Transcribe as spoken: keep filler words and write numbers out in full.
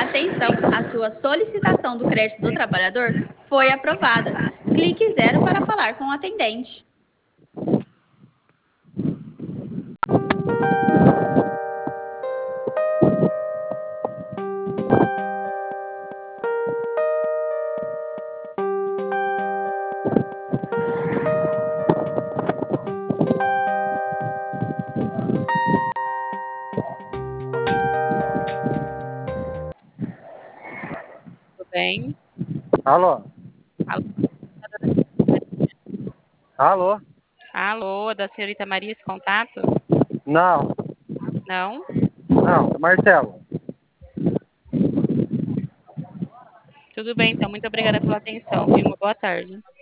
Atenção, a sua solicitação do crédito do trabalhador foi aprovada. Clique zero para falar com o atendente. Tudo bem? Alô? Alô? Alô? Alô, da senhorita Maria esse contato? Não, Não? não, Marcelo. Tudo bem, então. Muito obrigada pela atenção, viu? Uma boa tarde.